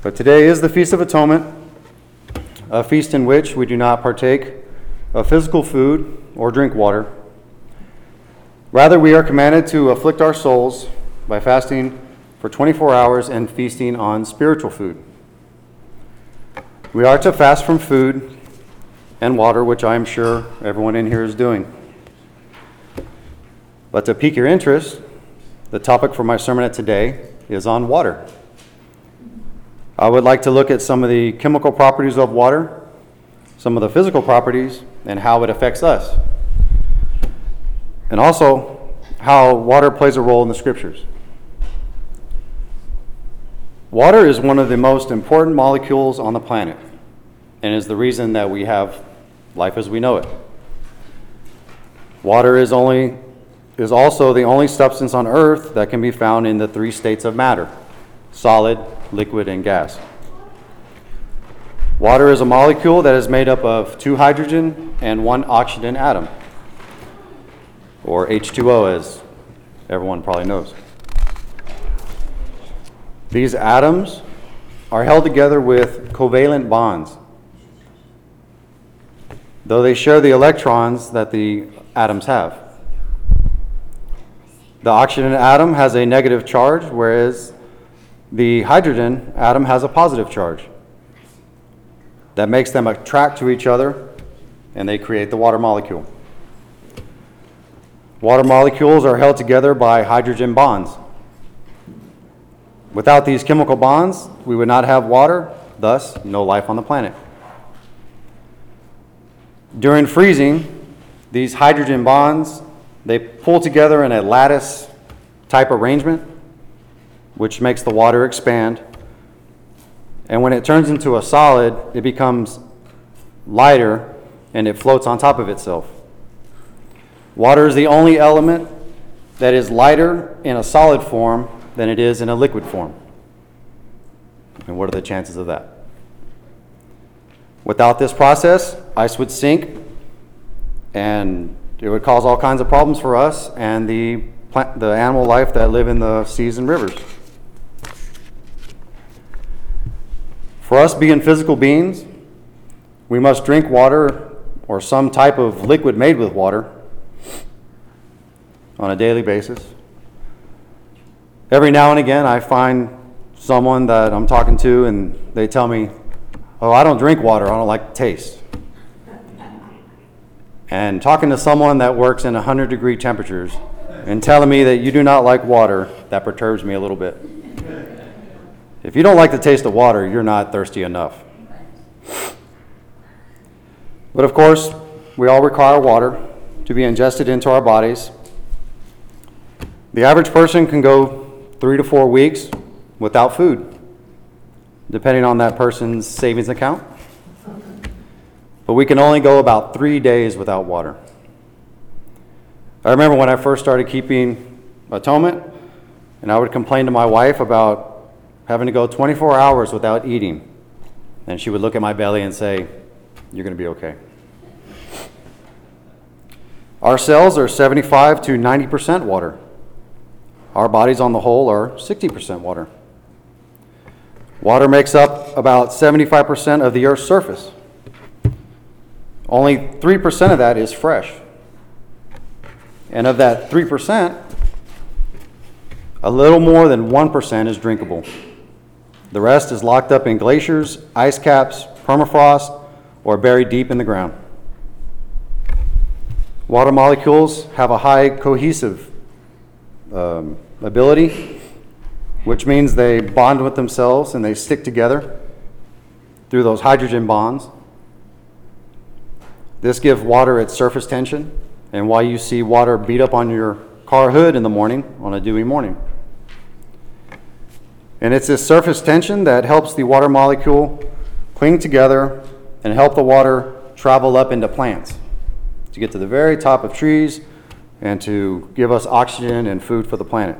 But today is the Feast of Atonement, a feast in which we do not partake of physical food or drink water. Rather, we are commanded to afflict our souls by fasting for 24 hours and feasting on spiritual food. We are to fast from food and water, which I am sure everyone in here is doing. But to pique your interest, the topic for my sermon today is on water. I would like to look at some of the chemical properties of water, some of the physical properties, and how it affects us. And also, how water plays a role in the Scriptures. Water is one of the most important molecules on the planet, and is the reason that we have life as we know it. Water is also the only substance on earth that can be found in the three states of matter: solid, liquid, and gas. Water is a molecule that is made up of 2 hydrogen and 1 oxygen atom, or H2O as everyone probably knows. These atoms are held together with covalent bonds, though they share the electrons that the atoms have. The oxygen atom has a negative charge, whereas the hydrogen atom has a positive charge. That makes them attract to each other, and they create the water molecule. Water molecules are held together by hydrogen bonds. Without these chemical bonds, we would not have water, thus no life on the planet. During freezing, these hydrogen bonds, they pull together in a lattice type arrangement, which makes the water expand. And when it turns into a solid, it becomes lighter and it floats on top of itself. Water is the only element that is lighter in a solid form than it is in a liquid form. And what are the chances of that? Without this process, ice would sink, and it would cause all kinds of problems for us and the animal life that live in the seas and rivers. For us being physical beings, we must drink water or some type of liquid made with water on a daily basis. Every now and again, I find someone that I'm talking to and they tell me, "Oh, I don't drink water, I don't like the taste." And talking to someone that works in 100-degree temperatures and telling me that you do not like water, that perturbs me a little bit. If you don't like the taste of water, you're not thirsty enough. But of course, we all require water to be ingested into our bodies. The average person can go 3 to 4 weeks without food, depending on that person's savings account. But we can only go about 3 days without water. I remember when I first started keeping atonement, and I would complain to my wife about having to go 24 hours without eating. And she would look at my belly and say, "You're going to be okay." Our cells are 75 to 90% water. Our bodies on the whole are 60% water. Water makes up about 75% of the Earth's surface. Only 3% of that is fresh. And of that 3%, a little more than 1% is drinkable. The rest is locked up in glaciers, ice caps, permafrost, or buried deep in the ground. Water molecules have a high cohesive ability, which means they bond with themselves and they stick together through those hydrogen bonds. This gives water its surface tension, and why you see water beat up on your car hood in the morning on a dewy morning. And it's this surface tension that helps the water molecule cling together and help the water travel up into plants to get to the very top of trees and to give us oxygen and food for the planet.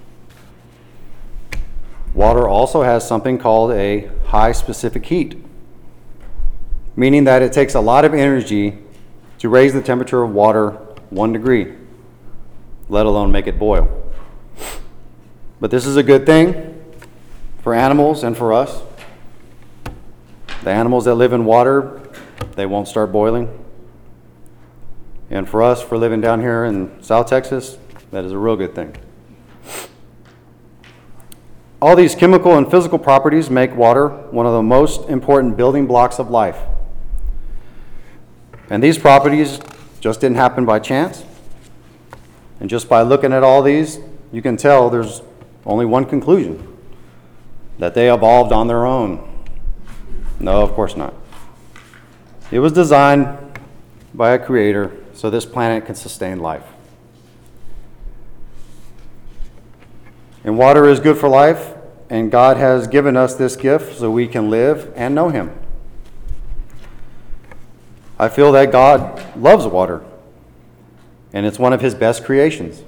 Water also has something called a high specific heat, meaning that it takes a lot of energy to raise the temperature of water 1 degree, let alone make it boil. But this is a good thing for animals and for us, The animals that live in water, they won't start boiling. And for us, for living down here in South Texas, that is a real good thing. All these chemical and physical properties make water one of the most important building blocks of life. And these properties just didn't happen by chance. And just by looking at all these, you can tell there's only one conclusion: that they evolved on their own. No, of course not. It was designed by a creator so this planet can sustain life. And water is good for life, and God has given us this gift so we can live and know Him. I feel that God loves water, and it's one of His best creations.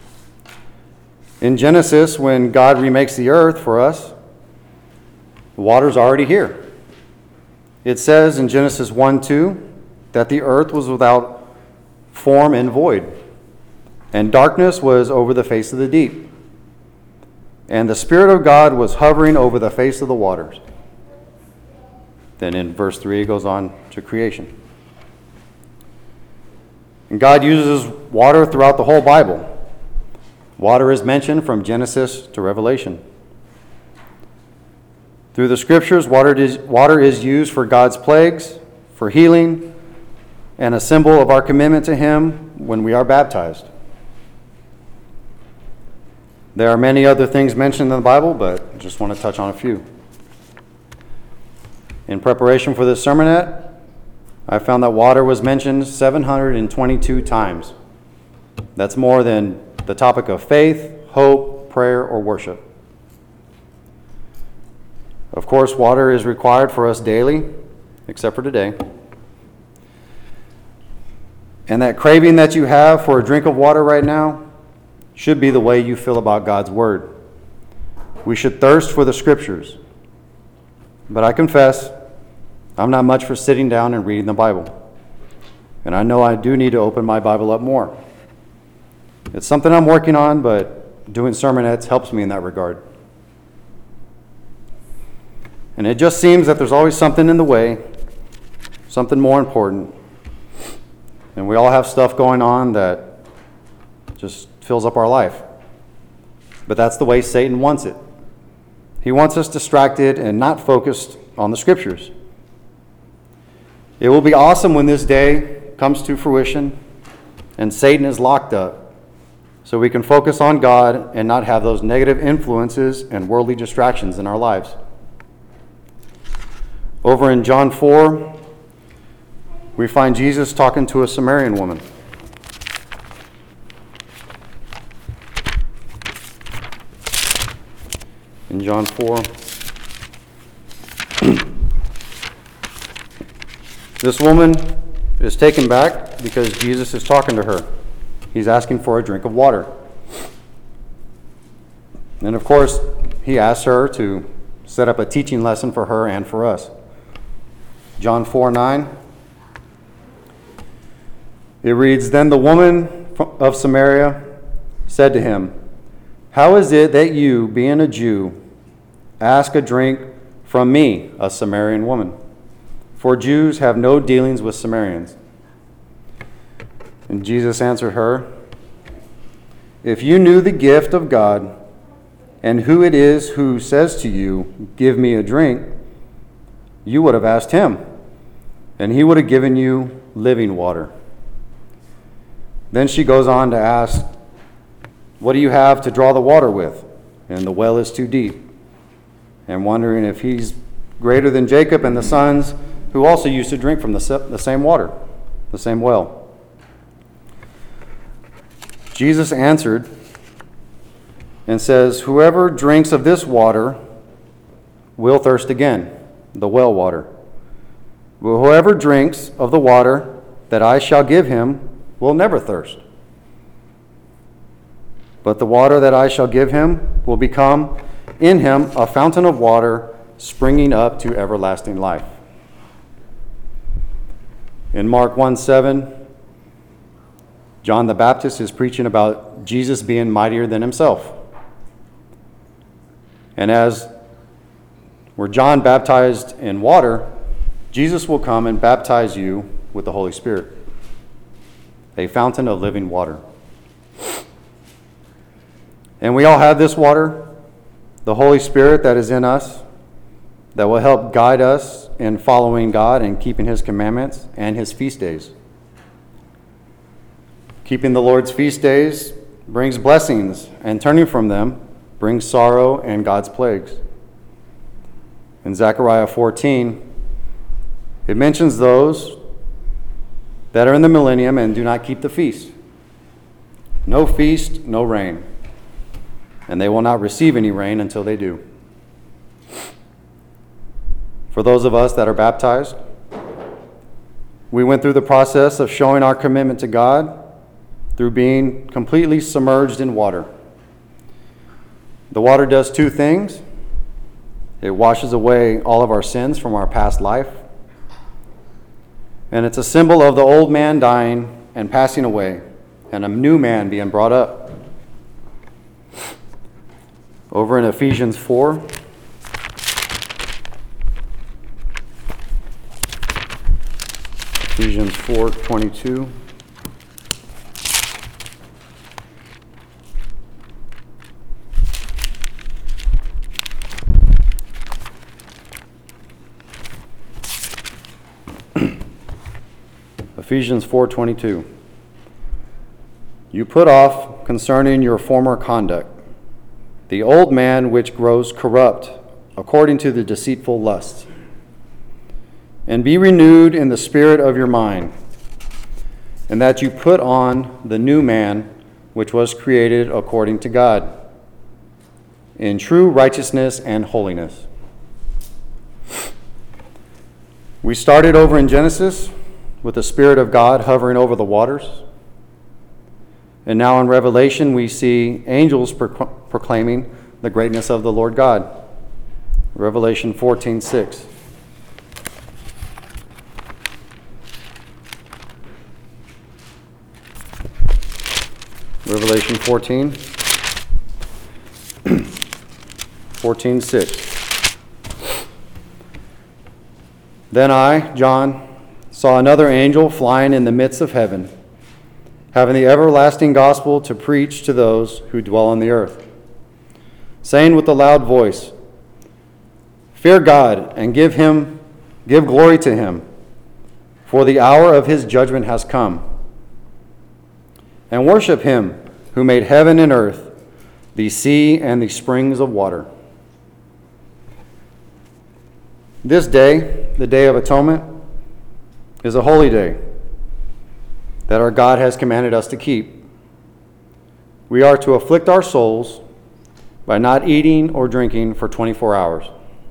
In Genesis, when God remakes the earth for us, the water's already here. It says in Genesis 1:2 that the earth was without form and void, and darkness was over the face of the deep. And the Spirit of God was hovering over the face of the waters. Then in verse 3 it goes on to creation. And God uses water throughout the whole Bible. Water is mentioned from Genesis to Revelation. Through the scriptures, water is used for God's plagues, for healing, and a symbol of our commitment to Him when we are baptized. There are many other things mentioned in the Bible, but I just want to touch on a few. In preparation for this sermonette, I found that water was mentioned 722 times. That's more than the topic of faith, hope, prayer, or worship. Of course, water is required for us daily, except for today. And that craving that you have for a drink of water right now should be the way you feel about God's Word. We should thirst for the Scriptures. But I confess, I'm not much for sitting down and reading the Bible. And I know I do need to open my Bible up more. It's something I'm working on, but doing sermonettes helps me in that regard. And it just seems that there's always something in the way, something more important. And we all have stuff going on that just fills up our life. But that's the way Satan wants it. He wants us distracted and not focused on the Scriptures. It will be awesome when this day comes to fruition and Satan is locked up, so we can focus on God and not have those negative influences and worldly distractions in our lives. Over in John 4, we find Jesus talking to a Samaritan woman. In John 4, this woman is taken back because Jesus is talking to her. He's asking for a drink of water. And of course, he asks her to set up a teaching lesson for her and for us. John 4:9. It reads, "Then the woman of Samaria said to him, 'How is it that you, being a Jew, ask a drink from me, a Samaritan woman? For Jews have no dealings with Samaritans.' And Jesus answered her, 'If you knew the gift of God and who it is who says to you, "Give me a drink," you would have asked him, and he would have given you living water.' Then she goes on to ask, 'What do you have to draw the water with? And the well is too deep.' And wondering if he's greater than Jacob and the sons who also used to drink from the same water, the same well. Jesus answered and says, 'Whoever drinks of this water will thirst again,' the well water. 'But whoever drinks of the water that I shall give him will never thirst. But the water that I shall give him will become in him a fountain of water springing up to everlasting life.'" In Mark 1:7, John the Baptist is preaching about Jesus being mightier than himself. And as where John baptized in water, Jesus will come and baptize you with the Holy Spirit, a fountain of living water. And we all have this water, the Holy Spirit that is in us, that will help guide us in following God and keeping His commandments and His feast days. Keeping the Lord's feast days brings blessings, and turning from them brings sorrow and God's plagues. In Zechariah 14, it mentions those that are in the millennium and do not keep the feast. No feast, no rain. And they will not receive any rain until they do. For those of us that are baptized, we went through the process of showing our commitment to God through being completely submerged in water. The water does two things. It washes away all of our sins from our past life. And it's a symbol of the old man dying and passing away, and a new man being brought up. Over in Ephesians 4, Ephesians 4:22. Ephesians 4:22. You put off concerning your former conduct the old man which grows corrupt according to the deceitful lusts, and be renewed in the spirit of your mind, and that you put on the new man which was created according to God, in true righteousness and holiness. We started over in Genesis with the Spirit of God hovering over the waters. And now in Revelation, we see angels proclaiming the greatness of the Lord God. Revelation 14:6. Revelation 14:6. Then I, John, saw another angel flying in the midst of heaven, having the everlasting gospel to preach to those who dwell on the earth, saying with a loud voice, Fear God and give glory to him, for the hour of his judgment has come. And worship him who made heaven and earth, the sea and the springs of water. This day, the Day of Atonement, is a holy day that our God has commanded us to keep. We are to afflict our souls by not eating or drinking for 24 hours.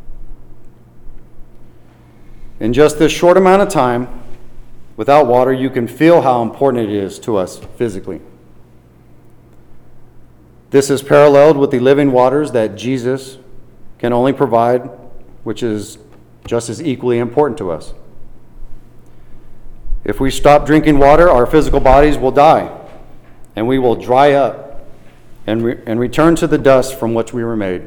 In just this short amount of time, without water, you can feel how important it is to us physically. This is paralleled with the living waters that Jesus can only provide, which is just as equally important to us. If we stop drinking water, our physical bodies will die, and we will dry up and return to the dust from which we were made.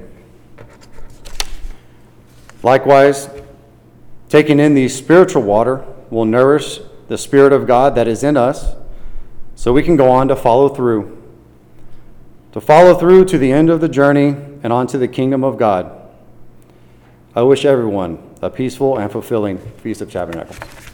Likewise, taking in the spiritual water will nourish the Spirit of God that is in us, so we can go on to follow through to the end of the journey and on to the kingdom of God. I wish everyone a peaceful and fulfilling Feast of Tabernacles.